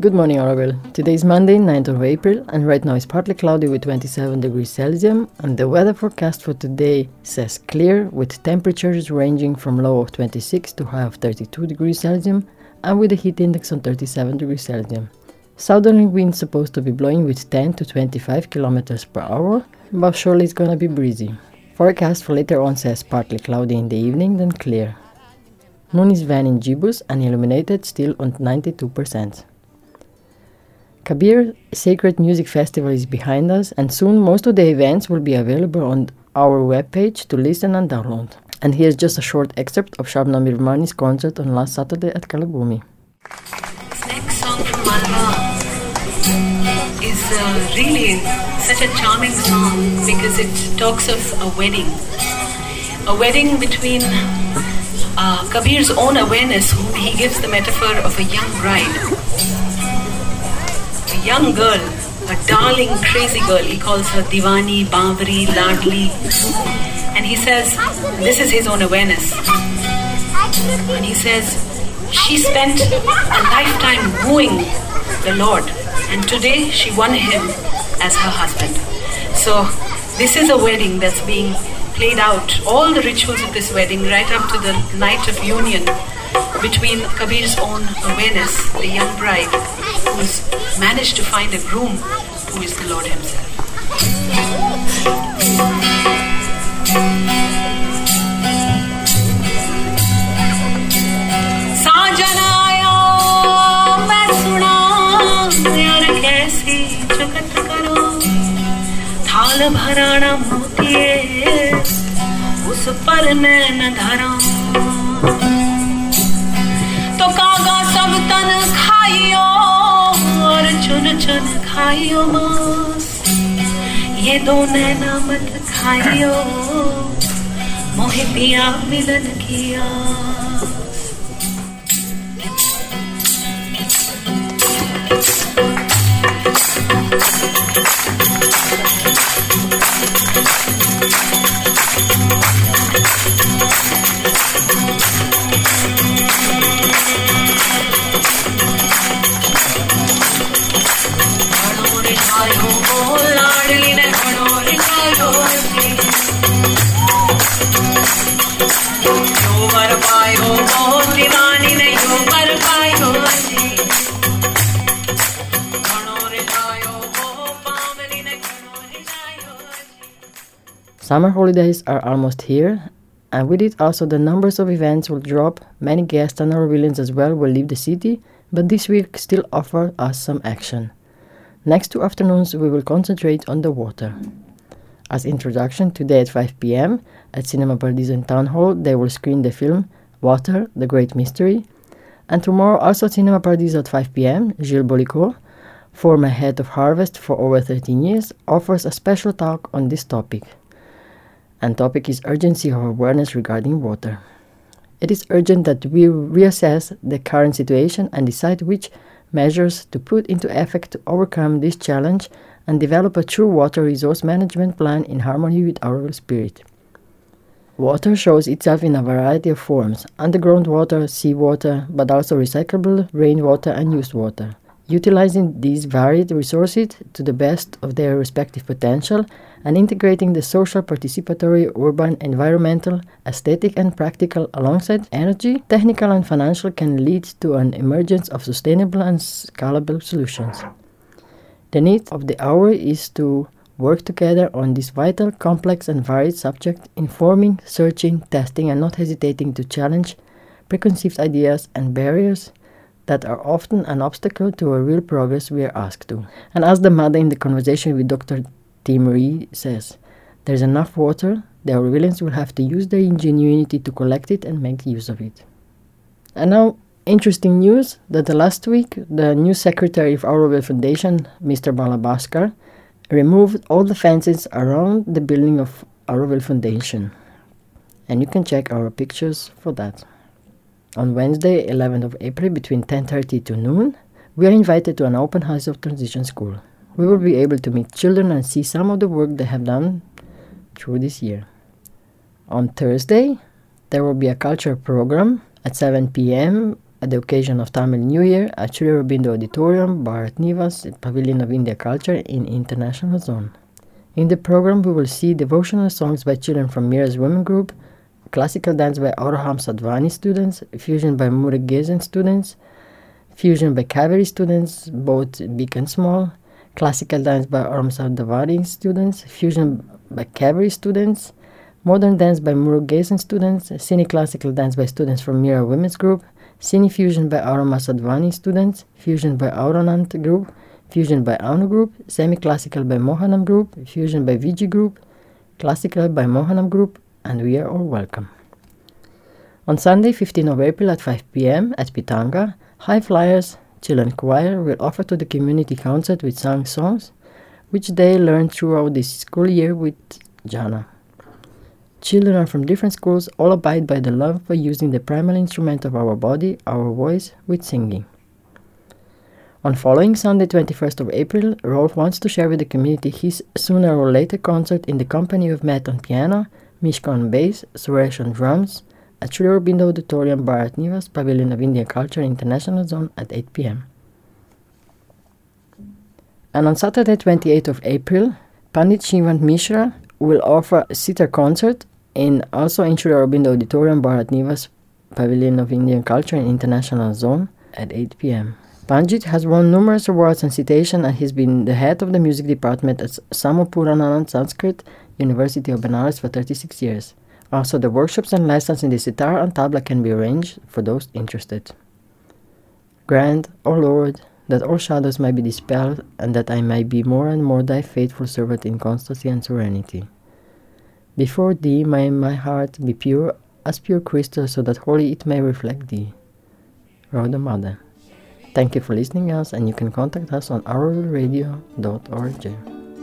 Good morning, Oroville. Today is Monday, 9th of April, and right now it's partly cloudy with 27 degrees Celsius, and the weather forecast for today says clear, with temperatures ranging from low of 26 to high of 32 degrees Celsius, and with a heat index on 37 degrees Celsius. Southerly winds supposed to be blowing with 10 to 25 kilometers per hour, but surely it's gonna be breezy. Forecast for later on says partly cloudy in the evening, then clear. Moon is van in Gibus and illuminated still on 92%. Kabir Sacred Music Festival is behind us, and soon most of the events will be available on our webpage to listen and download. And here's just a short excerpt of Shabnam Irvani's concert on last Saturday at Kalabhumi. This next song from Malwa is really such a charming song because it talks of a wedding. A wedding between Kabir's own awareness, whom he gives the metaphor of a young bride. A young girl, a darling, crazy girl. He calls her Diwani, Bavari, Ladli. And he says, this is his own awareness. And he says, she spent a lifetime wooing the Lord. And today she won him as her husband. So this is a wedding that's being played out. All the rituals of this wedding right up to the night of union between Kabir's own awareness, the young bride, who's managed to find a groom who is the Lord himself. Sajanaya main suna yaar kaisi jugat karo thal bharana motiye us par nain dhara तो कागा सब तन खाइयो और चुन चुन खाइयो मांस ये दो नैना मत खाइयो मोहे पिया मिलन किया Summer holidays are almost here, and with it also the numbers of events will drop. Many guests and Orovillians as well will leave the city, but this week still offers us some action. Next 2 afternoons we will concentrate on the water. As introduction, today at 5 p.m. at Cinema Paradiso in Town Hall they will screen the film Water, the Great Mystery, and tomorrow also at Cinema Paradiso at 5 p.m. Gilles Bolicot, former head of Harvest for over 13 years, offers a special talk on this topic. And topic is urgency of awareness regarding water. It is urgent that we reassess the current situation and decide which measures to put into effect to overcome this challenge and develop a true water resource management plan in harmony with our spirit. Water shows itself in a variety of forms: underground water, seawater, but also recyclable rainwater and used water. Utilizing these varied resources to the best of their respective potential and integrating the social, participatory, urban, environmental, aesthetic and practical alongside energy, technical and financial can lead to an emergence of sustainable and scalable solutions. The need of the hour is to work together on this vital, complex and varied subject, informing, searching, testing and not hesitating to challenge preconceived ideas and barriers that are often an obstacle to a real progress we are asked to. And as the mother in the conversation with Dr. T. Marie says, there's enough water, the Orovillians will have to use their ingenuity to collect it and make use of it. And now, interesting news that last week, the new secretary of Auroville Foundation, Mr. Balabaskar, removed all the fences around the building of Auroville Foundation. And you can check our pictures for that. On Wednesday, 11th of April, between 10:30 to noon, we are invited to an open house of Transition School. We will be able to meet children and see some of the work they have done through this year. On Thursday, there will be a culture program at 7 p.m. at the occasion of Tamil New Year at Sri Aurobindo Auditorium, Bharat Nivas, Pavilion of India Culture in International Zone. In the program, we will see devotional songs by children from Mira's Women Group, classical dance by Auraham Sadhvani students, fusion by Murugesan students, fusion by Kaveri students, both big and small, classical dance by Auraham Sadhvani students, fusion by Kaveri students, modern dance by Murugesan students, cine classical dance by students from Mira Women's Group, cine fusion by Auraham Sadhvani students, fusion by Auranant Group, fusion by Anu Group, semi-classical by Mohanam Group, fusion by Viji Group, classical by Mohanam Group, and we are all welcome. On Sunday, 15th of April at 5 p.m. at Pitanga, High Flyers Children Choir will offer to the community concert with sung songs, which they learn throughout this school year with Jana. Children are from different schools, all abide by the love for using the primal instrument of our body, our voice, with singing. On following Sunday, 21st of April, Rolf wants to share with the community his sooner or later concert in the company of Matt on piano, Mishka on bass, Suresh on drums, at Sri Aurobindo Auditorium, Bharat Nivas, Pavilion of Indian Culture International Zone at 8 p.m. And on Saturday, 28th of April, Pandit Shivant Mishra will offer a sitar concert also in Sri Aurobindo Auditorium, Bharat Nivas, Pavilion of Indian Culture International Zone at 8 p.m. Pandit has won numerous awards and citations and has been the head of the music department at Samopurananand Sanskrit University of Benares for 36 years. Also, the workshops and lessons in the sitar and tabla can be arranged for those interested. Grant, O Lord, that all shadows may be dispelled, and that I may be more and more thy faithful servant in constancy and serenity. Before thee may my heart be pure as pure crystal, so that wholly it may reflect thee. Rhoda Mother. Thank you for listening to us, and you can contact us on auroraradio.org.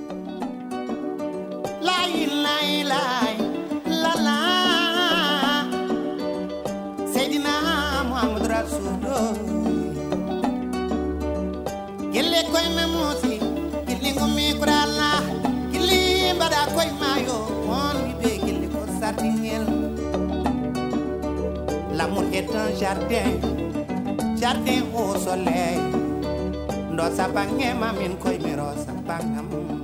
L'amour est un jardin au soleil. Ndo sapangema min koy miro sapangam.